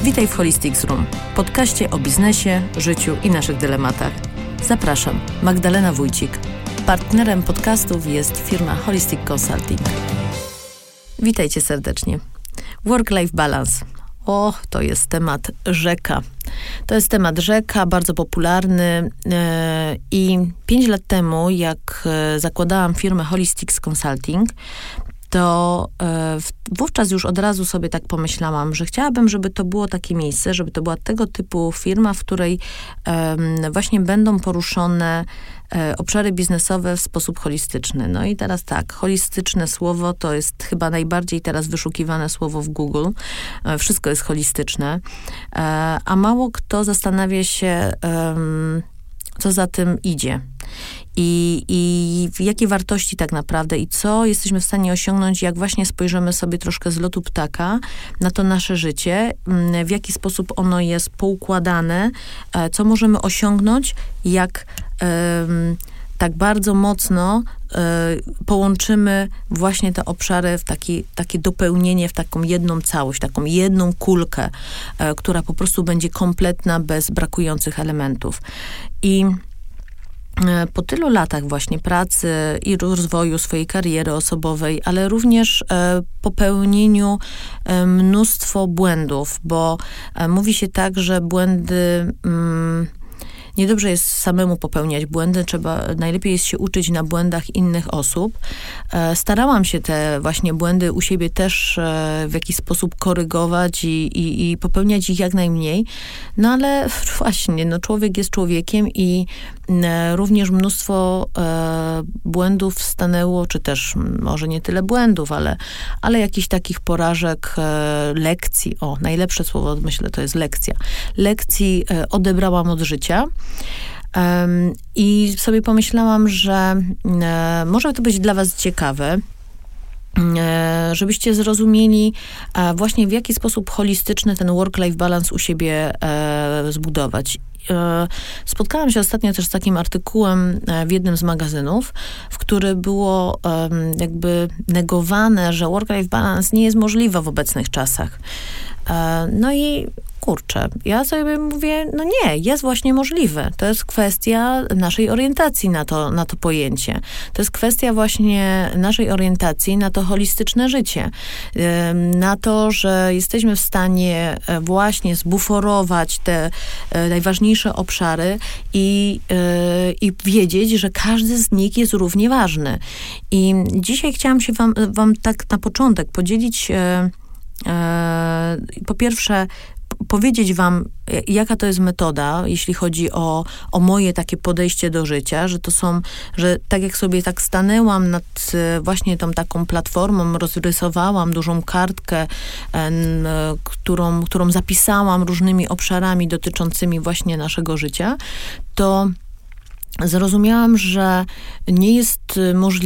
Witaj w Holistics Room, podcaście o biznesie, życiu i naszych dylematach. Zapraszam, Magdalena Wójcik. Partnerem podcastów jest firma Holistic Consulting. Witajcie serdecznie. Work-life balance. To jest temat rzeka. To jest temat rzeka, bardzo popularny i 5 lat temu, jak zakładałam firmę Holistics Consulting, to wówczas już od razu sobie tak pomyślałam, że chciałabym, żeby to było takie miejsce, żeby to była tego typu firma, w której właśnie będą poruszone obszary biznesowe w sposób holistyczny. No i teraz tak, holistyczne słowo to jest chyba najbardziej teraz wyszukiwane słowo w Google. Wszystko jest holistyczne, a mało kto zastanawia się, co za tym idzie. I jakie wartości tak naprawdę i co jesteśmy w stanie osiągnąć, jak właśnie spojrzymy sobie troszkę z lotu ptaka na to nasze życie, w jaki sposób ono jest poukładane, co możemy osiągnąć, jak tak bardzo mocno połączymy właśnie te obszary w takie dopełnienie, w taką jedną całość, taką jedną kulkę, która po prostu będzie kompletna, bez brakujących elementów. I po tylu latach właśnie pracy i rozwoju swojej kariery osobowej, ale również popełnieniu mnóstwo błędów, bo mówi się tak, że błędy... Niedobrze jest samemu popełniać błędy, najlepiej jest się uczyć na błędach innych osób. Starałam się te właśnie błędy u siebie też w jakiś sposób korygować i popełniać ich jak najmniej. No ale właśnie, człowiek jest człowiekiem i również mnóstwo błędów stanęło, czy też może nie tyle błędów, ale jakichś takich porażek, lekcji. Najlepsze słowo, myślę, to jest lekcja. Lekcji odebrałam od życia. I sobie pomyślałam, że może to być dla was ciekawe, żebyście zrozumieli właśnie w jaki sposób holistyczny ten work-life balance u siebie zbudować. Spotkałam się ostatnio też z takim artykułem w jednym z magazynów, w którym było jakby negowane, że work-life balance nie jest możliwe w obecnych czasach. No i kurczę, ja sobie mówię, nie, jest właśnie możliwe. To jest kwestia naszej orientacji na to pojęcie. To jest kwestia właśnie naszej orientacji na to holistyczne życie. Na to, że jesteśmy w stanie właśnie zbuforować te najważniejsze obszary i wiedzieć, że każdy z nich jest równie ważny. I dzisiaj chciałam się wam tak na początek podzielić, po pierwsze, powiedzieć wam, jaka to jest metoda, jeśli chodzi o moje takie podejście do życia, że tak jak sobie tak stanęłam nad właśnie tą taką platformą, rozrysowałam dużą kartkę, którą zapisałam różnymi obszarami dotyczącymi właśnie naszego życia, to zrozumiałam, że nie jest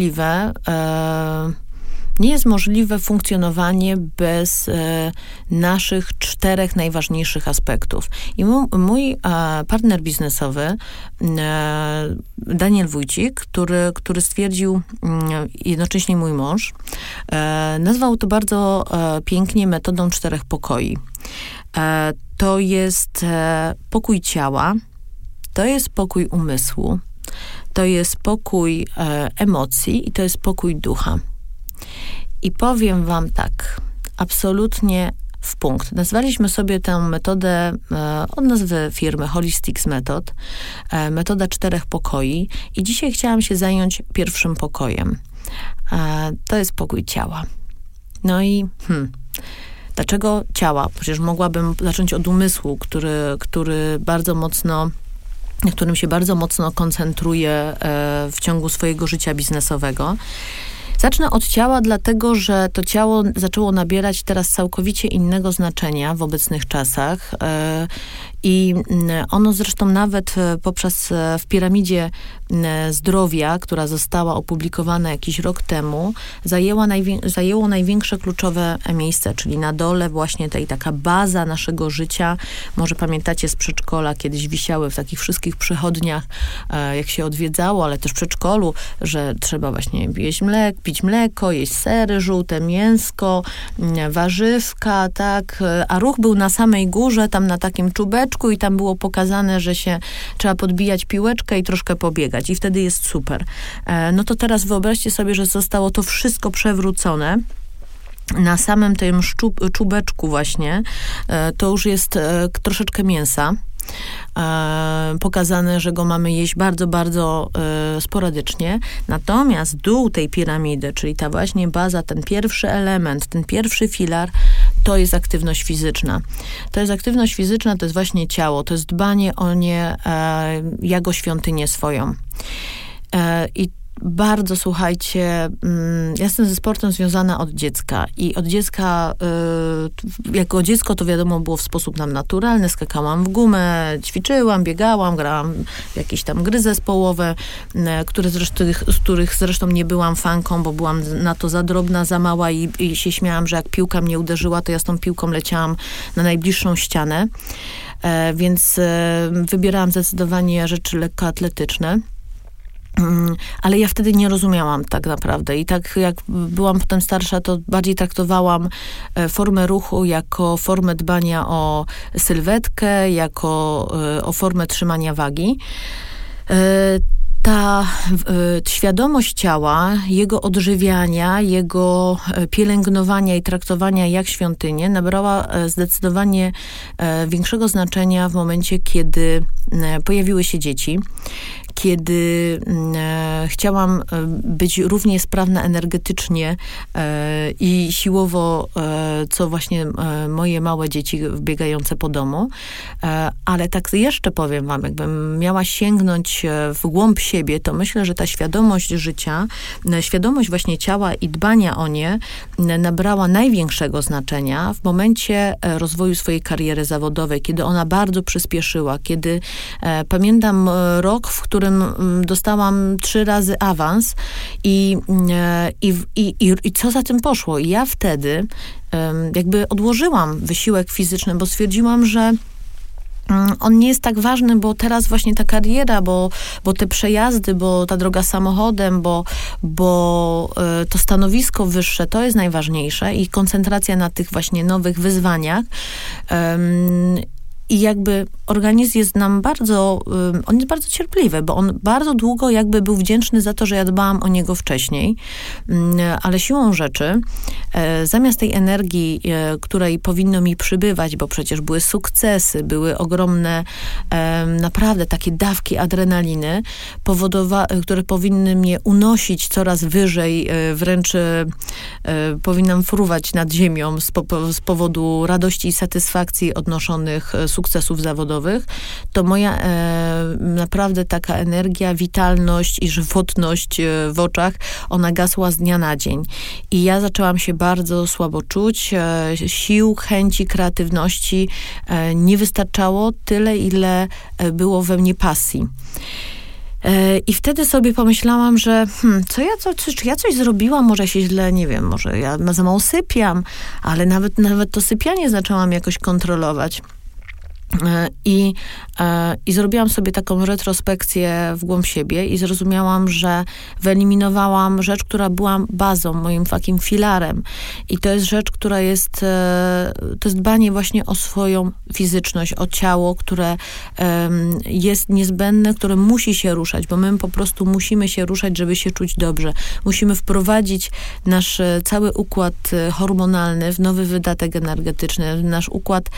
możliwe funkcjonowanie bez naszych 4 najważniejszych aspektów. I mój partner biznesowy, Daniel Wójcik, który stwierdził, jednocześnie mój mąż, nazwał to bardzo pięknie metodą 4 pokoi. To jest pokój ciała, to jest pokój umysłu, to jest pokój emocji i to jest pokój ducha. I powiem wam tak, absolutnie w punkt. Nazwaliśmy sobie tę metodę od nazwy firmy Holistics Method, metoda 4 pokoi i dzisiaj chciałam się zająć pierwszym pokojem. To jest pokój ciała. No i dlaczego ciała? Przecież mogłabym zacząć od umysłu, który bardzo mocno, na którym się bardzo mocno koncentruję w ciągu swojego życia biznesowego. Zacznę od ciała, dlatego że to ciało zaczęło nabierać teraz całkowicie innego znaczenia w obecnych czasach i ono zresztą nawet w piramidzie zdrowia, która została opublikowana jakiś rok temu, zajęło największe kluczowe miejsce, czyli na dole właśnie taka baza naszego życia. Może pamiętacie z przedszkola, kiedyś wisiały w takich wszystkich przychodniach, jak się odwiedzało, ale też w przedszkolu, że trzeba właśnie jeść mlek, pić mleko, jeść sery, żółte mięsko, warzywka, tak, a ruch był na samej górze, tam na takim czubeczku i tam było pokazane, że się trzeba podbijać piłeczkę i troszkę pobiegać i wtedy jest super. No to teraz wyobraźcie sobie, że zostało to wszystko przewrócone. Na samym tym czubeczku właśnie to już jest troszeczkę mięsa. Pokazane, że go mamy jeść bardzo, bardzo sporadycznie. Natomiast dół tej piramidy, czyli ta właśnie baza, ten pierwszy element, ten pierwszy filar, to jest aktywność fizyczna. To jest aktywność fizyczna, to jest właśnie ciało, to jest dbanie o nie jako świątynię swoją. I bardzo, słuchajcie, ja jestem ze sportem związana od dziecka i od dziecka, jako dziecko to wiadomo było w sposób nam naturalny, skakałam w gumę, ćwiczyłam, biegałam, grałam w jakieś tam gry zespołowe, z których zresztą nie byłam fanką, bo byłam na to za drobna, za mała i się śmiałam, że jak piłka mnie uderzyła, to ja z tą piłką leciałam na najbliższą ścianę, więc wybierałam zdecydowanie rzeczy lekkoatletyczne. Ale ja wtedy nie rozumiałam tak naprawdę i tak jak byłam potem starsza, to bardziej traktowałam formę ruchu jako formę dbania o sylwetkę, jako o formę trzymania wagi. Ta świadomość ciała, jego odżywiania, jego pielęgnowania i traktowania jak świątynię nabrała zdecydowanie większego znaczenia w momencie, kiedy pojawiły się dzieci, kiedy chciałam być równie sprawna energetycznie i siłowo, co właśnie moje małe dzieci biegające po domu. Ale tak jeszcze powiem wam, jakbym miała sięgnąć w głąb siebie, to myślę, że ta świadomość życia, świadomość właśnie ciała i dbania o nie nabrała największego znaczenia w momencie rozwoju swojej kariery zawodowej, kiedy ona bardzo przyspieszyła, kiedy pamiętam rok, w którym dostałam 3 razy awans i co za tym poszło. I ja wtedy jakby odłożyłam wysiłek fizyczny, bo stwierdziłam, że on nie jest tak ważny, bo teraz właśnie ta kariera, bo te przejazdy, bo ta droga samochodem, bo to stanowisko wyższe, to jest najważniejsze i koncentracja na tych właśnie nowych wyzwaniach. I jakby organizm jest nam on jest bardzo cierpliwy, bo on bardzo długo jakby był wdzięczny za to, że ja dbałam o niego wcześniej, ale siłą rzeczy, zamiast tej energii, której powinno mi przybywać, bo przecież były sukcesy, były ogromne, naprawdę takie dawki adrenaliny, które powinny mnie unosić coraz wyżej, wręcz powinnam fruwać nad ziemią z powodu radości i satysfakcji odnoszonych sukcesów zawodowych, to moja naprawdę taka energia, witalność i żywotność w oczach, ona gasła z dnia na dzień. I ja zaczęłam się bardzo słabo czuć. Sił, chęci, kreatywności nie wystarczało tyle, ile było we mnie pasji. I wtedy sobie pomyślałam, że czy ja coś zrobiłam, może się źle, nie wiem, może ja za mało sypiam, ale nawet to sypianie zaczęłam jakoś kontrolować. I zrobiłam sobie taką retrospekcję w głąb siebie i zrozumiałam, że wyeliminowałam rzecz, która była bazą, moim takim filarem. I to jest rzecz, która to jest dbanie właśnie o swoją fizyczność, o ciało, które jest niezbędne, które musi się ruszać, bo my po prostu musimy się ruszać, żeby się czuć dobrze. Musimy wprowadzić nasz cały układ hormonalny w nowy wydatek energetyczny, w nasz układ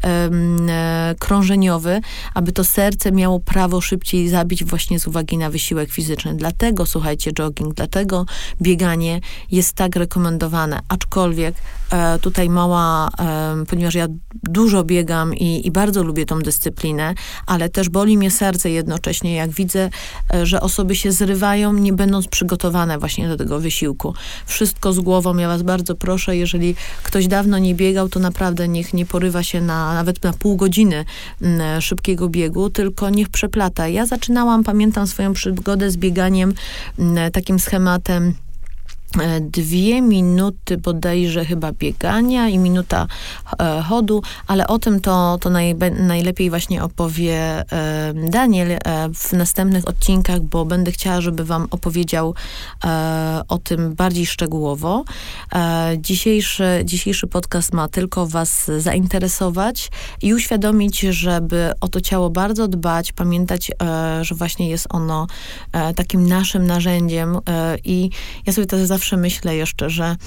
krążeniowy, aby to serce miało prawo szybciej zabić właśnie z uwagi na wysiłek fizyczny. Dlatego, słuchajcie, jogging, dlatego bieganie jest tak rekomendowane. Aczkolwiek tutaj ponieważ ja dużo biegam i bardzo lubię tą dyscyplinę, ale też boli mnie serce jednocześnie, jak widzę, że osoby się zrywają, nie będąc przygotowane właśnie do tego wysiłku. Wszystko z głową. Ja was bardzo proszę, jeżeli ktoś dawno nie biegał, to naprawdę niech nie porywa się nawet na pół godziny szybkiego biegu, tylko niech przeplata. Ja pamiętam swoją przygodę z bieganiem takim schematem 2 minuty bodajże chyba biegania i minuta chodu, ale o tym to najlepiej właśnie opowie Daniel w następnych odcinkach, bo będę chciała, żeby wam opowiedział o tym bardziej szczegółowo. Dzisiejszy podcast ma tylko was zainteresować i uświadomić, żeby o to ciało bardzo dbać, pamiętać, że właśnie jest ono takim naszym narzędziem i ja sobie to zawsze myślę jeszcze, że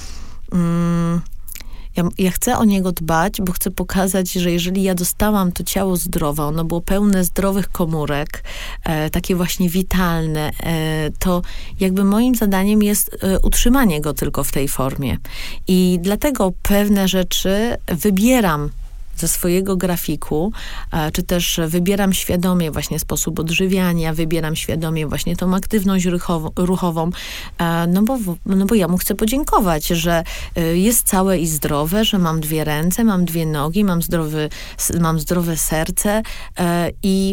ja chcę o niego dbać, bo chcę pokazać, że jeżeli ja dostałam to ciało zdrowe, ono było pełne zdrowych komórek, takie właśnie witalne, to jakby moim zadaniem jest utrzymanie go tylko w tej formie. I dlatego pewne rzeczy wybieram ze swojego grafiku, czy też wybieram świadomie właśnie sposób odżywiania, wybieram świadomie właśnie tą aktywność ruchową, no bo ja mu chcę podziękować, że jest całe i zdrowe, że mam 2 ręce, mam 2 nogi, mam zdrowe serce i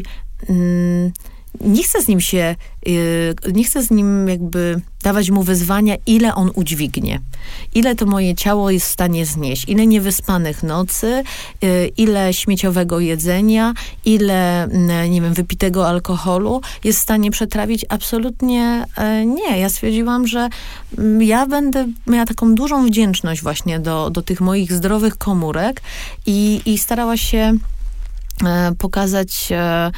nie chcę z nim jakby dawać mu wyzwania, ile on udźwignie. Ile to moje ciało jest w stanie znieść. Ile niewyspanych nocy, ile śmieciowego jedzenia, ile, nie wiem, wypitego alkoholu jest w stanie przetrawić. Absolutnie nie. Ja stwierdziłam, że ja będę miała taką dużą wdzięczność właśnie do tych moich zdrowych komórek i starała się pokazać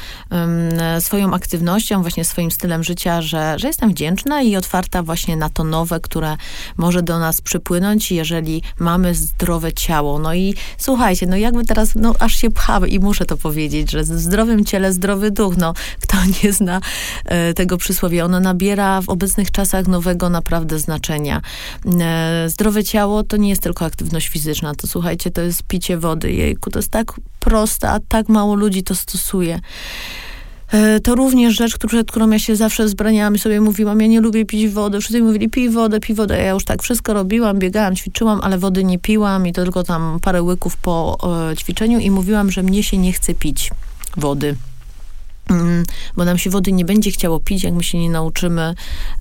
swoją aktywnością, właśnie swoim stylem życia, że jestem wdzięczna i otwarta właśnie na to nowe, które może do nas przypłynąć, jeżeli mamy zdrowe ciało. No i słuchajcie, no jakby teraz, no aż się pchamy i muszę to powiedzieć, że w zdrowym ciele zdrowy duch, no kto nie zna tego przysłowia, ono nabiera w obecnych czasach nowego naprawdę znaczenia. Zdrowe ciało to nie jest tylko aktywność fizyczna, to słuchajcie, to jest picie wody, jejku, to jest tak proste, a tak mało ludzi to stosuje. To również rzecz, przed którą ja się zawsze wzbraniałam i sobie mówiłam, ja nie lubię pić wody. Wszyscy mówili, pij wodę. Ja już tak wszystko robiłam, biegałam, ćwiczyłam, ale wody nie piłam i to tylko tam parę łyków po ćwiczeniu i mówiłam, że mnie się nie chce pić wody. Bo nam się wody nie będzie chciało pić, jak my się nie nauczymy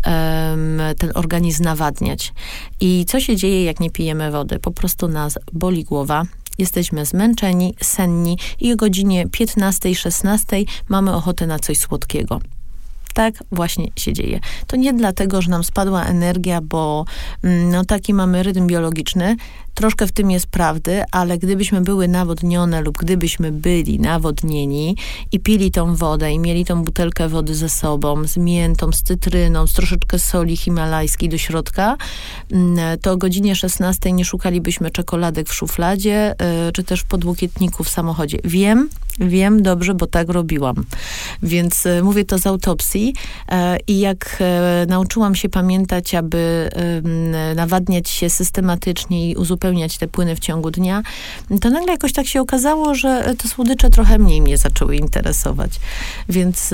ten organizm nawadniać. I co się dzieje, jak nie pijemy wody? Po prostu nas boli głowa. Jesteśmy zmęczeni, senni i o godzinie 15-16 mamy ochotę na coś słodkiego. Tak właśnie się dzieje. To nie dlatego, że nam spadła energia, bo no taki mamy rytm biologiczny. Troszkę w tym jest prawdy, ale gdybyśmy były nawodnione lub gdybyśmy byli nawodnieni i pili tą wodę i mieli tą butelkę wody ze sobą, z miętą, z cytryną, z troszeczkę soli himalajskiej do środka, to o godzinie 16 nie szukalibyśmy czekoladek w szufladzie, czy też w podłokietniku w samochodzie. Wiem dobrze, bo tak robiłam. Więc mówię to z autopsji i jak nauczyłam się pamiętać, aby nawadniać się systematycznie i uzupełniać te płyny w ciągu dnia, to nagle jakoś tak się okazało, że te słodycze trochę mniej mnie zaczęły interesować. Więc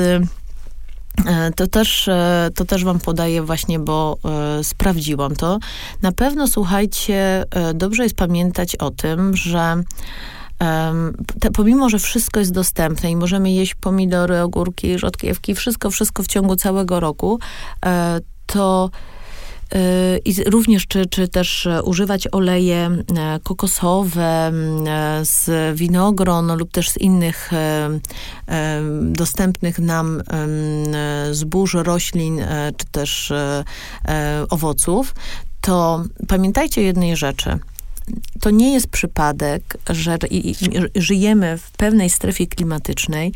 to też wam podaję właśnie, bo sprawdziłam to. Na pewno, słuchajcie, dobrze jest pamiętać o tym, że pomimo, że wszystko jest dostępne i możemy jeść pomidory, ogórki, rzodkiewki, wszystko w ciągu całego roku, to i również czy też używać oleje kokosowe z winogron lub też z innych dostępnych nam zbóż, roślin czy też owoców, to pamiętajcie o jednej rzeczy. To nie jest przypadek, że żyjemy w pewnej strefie klimatycznej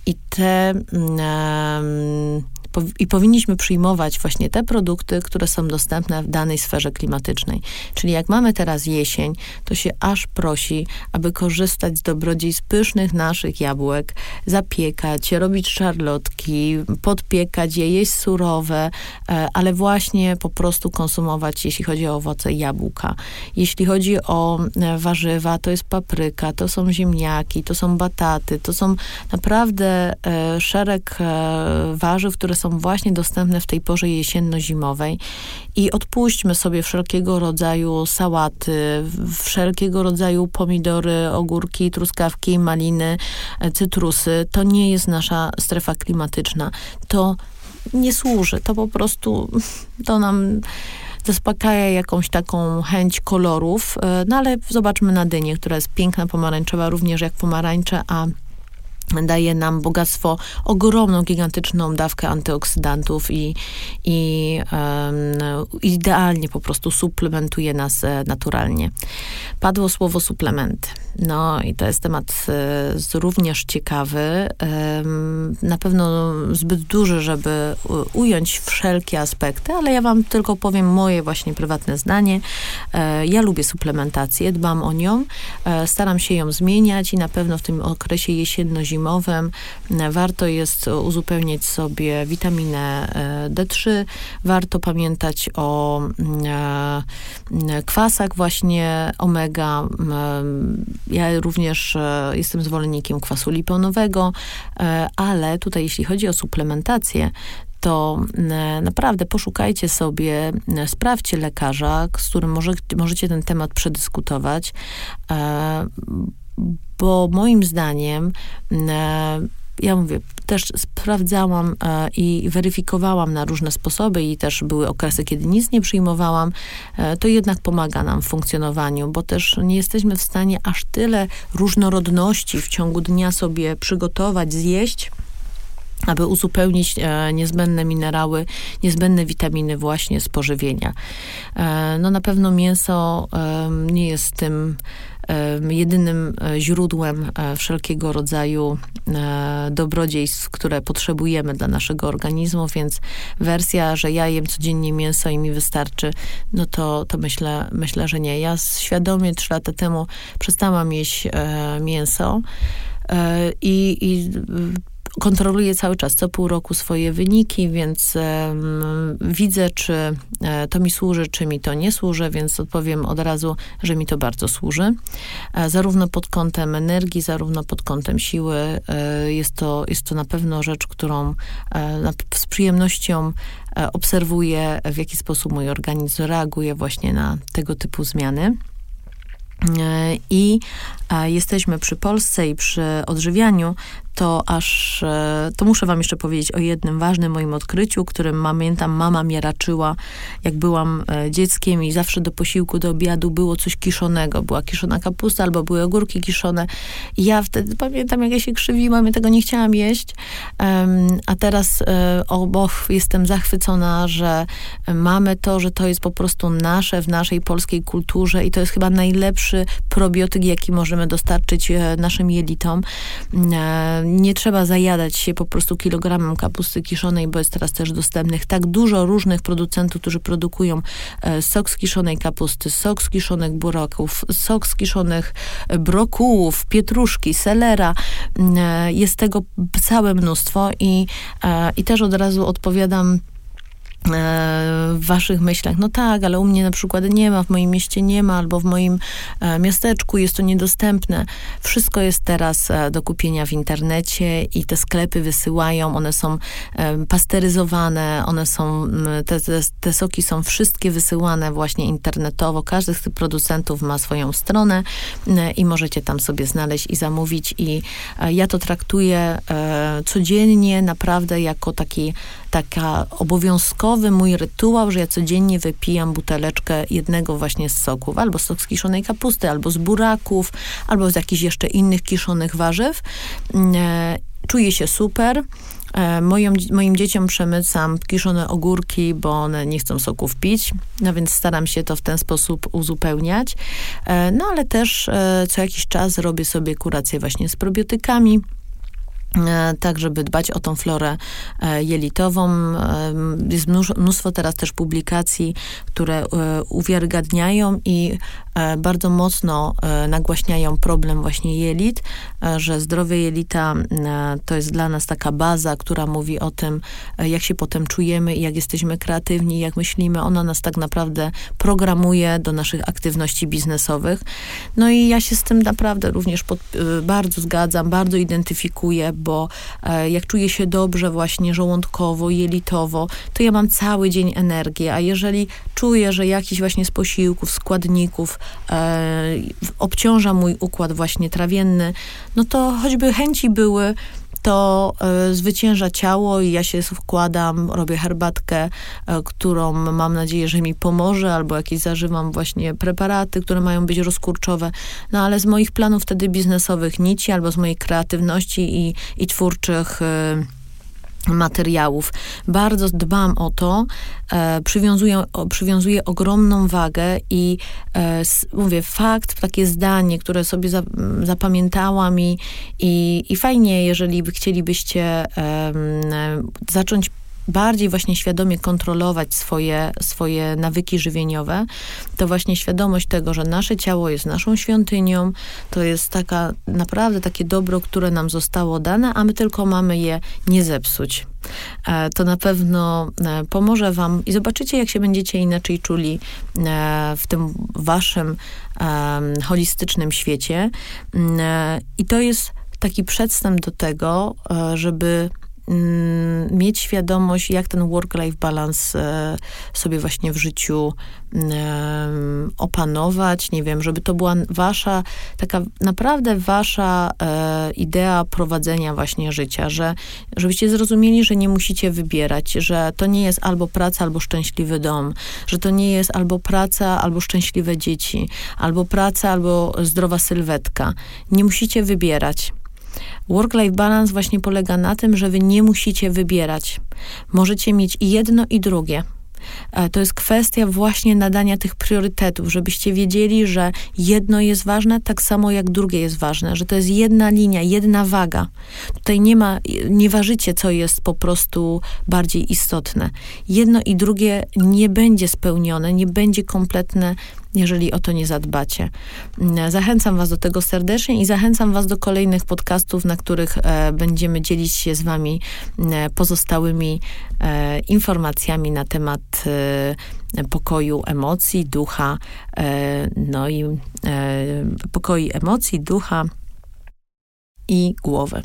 i powinniśmy przyjmować właśnie te produkty, które są dostępne w danej sferze klimatycznej. Czyli jak mamy teraz jesień, to się aż prosi, aby korzystać z dobrodziejstw pysznych naszych jabłek, zapiekać, robić szarlotki, podpiekać je, jeść surowe, ale właśnie po prostu konsumować, jeśli chodzi o owoce, jabłka. Jeśli chodzi o warzywa, to jest papryka, to są ziemniaki, to są bataty, to są naprawdę szereg warzyw, które są właśnie dostępne w tej porze jesienno-zimowej i odpuśćmy sobie wszelkiego rodzaju sałaty, wszelkiego rodzaju pomidory, ogórki, truskawki, maliny, cytrusy. To nie jest nasza strefa klimatyczna. To nie służy. To po prostu, to nam zaspokaja jakąś taką chęć kolorów, no ale zobaczmy na dynię, która jest piękna, pomarańczowa, również jak pomarańcze, a daje nam bogactwo, ogromną, gigantyczną dawkę antyoksydantów i idealnie po prostu suplementuje nas naturalnie. Padło słowo suplementy. No i to jest temat również ciekawy. Na pewno zbyt duży, żeby ująć wszelkie aspekty, ale ja wam tylko powiem moje właśnie prywatne zdanie. Ja lubię suplementację, dbam o nią, staram się ją zmieniać i na pewno w tym okresie jesienno-zimowym warto jest uzupełniać sobie witaminę D3, warto pamiętać o kwasach właśnie omega. Ja również jestem zwolennikiem kwasu liponowego, ale tutaj jeśli chodzi o suplementację, to naprawdę poszukajcie sobie, sprawdźcie lekarza, z którym możecie ten temat przedyskutować, bo moim zdaniem, ja mówię, też sprawdzałam i weryfikowałam na różne sposoby i też były okresy, kiedy nic nie przyjmowałam, to jednak pomaga nam w funkcjonowaniu, bo też nie jesteśmy w stanie aż tyle różnorodności w ciągu dnia sobie przygotować, zjeść, aby uzupełnić niezbędne minerały, niezbędne witaminy właśnie z pożywienia. No na pewno mięso nie jest tym jedynym źródłem wszelkiego rodzaju dobrodziejstw, które potrzebujemy dla naszego organizmu, więc wersja, że ja jem codziennie mięso i mi wystarczy, no to myślę, że nie. Ja świadomie 3 lata temu przestałam jeść mięso i kontroluję cały czas, co pół roku swoje wyniki, więc widzę, czy to mi służy, czy mi to nie służy, więc odpowiem od razu, że mi to bardzo służy. Zarówno pod kątem energii, zarówno pod kątem siły. Jest to na pewno rzecz, którą z przyjemnością obserwuję, w jaki sposób mój organizm reaguje właśnie na tego typu zmiany. I jesteśmy przy Polsce i przy odżywianiu, to muszę wam jeszcze powiedzieć o jednym ważnym moim odkryciu, którym pamiętam, mama mnie raczyła, jak byłam dzieckiem i zawsze do posiłku, do obiadu było coś kiszonego. Była kiszona kapusta albo były ogórki kiszone. I ja wtedy pamiętam, jak ja się krzywiłam, ja tego nie chciałam jeść. A teraz jestem zachwycona, że mamy to, że to jest po prostu nasze, w naszej polskiej kulturze i to jest chyba najlepszy probiotyk, jaki możemy dostarczyć naszym jelitom. Nie trzeba zajadać się po prostu kilogramem kapusty kiszonej, bo jest teraz też dostępnych tak dużo różnych producentów, którzy produkują sok z kiszonej kapusty, sok z kiszonych buraków, sok z kiszonych brokułów, pietruszki, selera. Jest tego całe mnóstwo i też od razu odpowiadam w waszych myślach, no tak, ale u mnie na przykład nie ma, w moim mieście nie ma, albo w moim miasteczku jest to niedostępne. Wszystko jest teraz do kupienia w internecie i te sklepy wysyłają, one są pasteryzowane, one są, te soki są wszystkie wysyłane właśnie internetowo. Każdy z tych producentów ma swoją stronę i możecie tam sobie znaleźć i zamówić i ja to traktuję codziennie naprawdę jako taka obowiązkowy mój rytuał, że ja codziennie wypijam buteleczkę jednego właśnie z soków, albo sok z kiszonej kapusty, albo z buraków, albo z jakichś jeszcze innych kiszonych warzyw. Czuję się super. Moim dzieciom przemycam kiszone ogórki, bo one nie chcą soków pić, no więc staram się to w ten sposób uzupełniać. No ale też co jakiś czas robię sobie kurację właśnie z probiotykami, tak, żeby dbać o tą florę jelitową. Jest mnóstwo teraz też publikacji, które uwiarygadniają i bardzo mocno nagłaśniają problem właśnie jelit, że zdrowie jelita to jest dla nas taka baza, która mówi o tym, jak się potem czujemy i jak jesteśmy kreatywni, jak myślimy. Ona nas tak naprawdę programuje do naszych aktywności biznesowych. No i ja się z tym naprawdę również bardzo zgadzam, bardzo identyfikuję, bo jak czuję się dobrze właśnie żołądkowo, jelitowo, to ja mam cały dzień energię, a jeżeli czuję, że jakiś właśnie z posiłków, składników obciąża mój układ właśnie trawienny, no to choćby chęci były, to zwycięża ciało i ja się wkładam, robię herbatkę, którą mam nadzieję, że mi pomoże, albo jakieś zażywam właśnie preparaty, które mają być rozkurczowe. No ale z moich planów wtedy biznesowych nici, albo z mojej kreatywności i twórczych materiałów. Bardzo dbam o to, przywiązuję ogromną wagę i mówię, fakt, takie zdanie, które sobie zapamiętałam i fajnie, jeżeli chcielibyście zacząć bardziej właśnie świadomie kontrolować swoje nawyki żywieniowe, to właśnie świadomość tego, że nasze ciało jest naszą świątynią, to jest naprawdę takie dobro, które nam zostało dane, a my tylko mamy je nie zepsuć. To na pewno pomoże wam i zobaczycie, jak się będziecie inaczej czuli w tym waszym holistycznym świecie. I to jest taki przedstęp do tego, żeby mieć świadomość, jak ten work-life balance sobie właśnie w życiu opanować, nie wiem, żeby to była taka naprawdę wasza idea prowadzenia właśnie życia, żebyście zrozumieli, że nie musicie wybierać, że to nie jest albo praca, albo szczęśliwy dom, że to nie jest albo praca, albo szczęśliwe dzieci, albo praca, albo zdrowa sylwetka. Nie musicie wybierać. Work-life balance właśnie polega na tym, że wy nie musicie wybierać. Możecie mieć i jedno, i drugie. To jest kwestia właśnie nadania tych priorytetów, żebyście wiedzieli, że jedno jest ważne tak samo jak drugie jest ważne, że to jest jedna linia, jedna waga. Tutaj nie ważycie, co jest po prostu bardziej istotne. Jedno i drugie nie będzie spełnione, nie będzie kompletne, jeżeli o to nie zadbacie. Zachęcam was do tego serdecznie i zachęcam was do kolejnych podcastów, na których będziemy dzielić się z wami pozostałymi informacjami na temat pokoju emocji, ducha, pokoi emocji, ducha i głowy.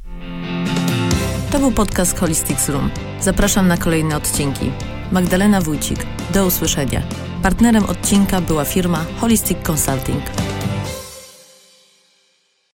To był podcast Holistics Room. Zapraszam na kolejne odcinki. Magdalena Wójcik. Do usłyszenia. Partnerem odcinka była firma Holistic Consulting.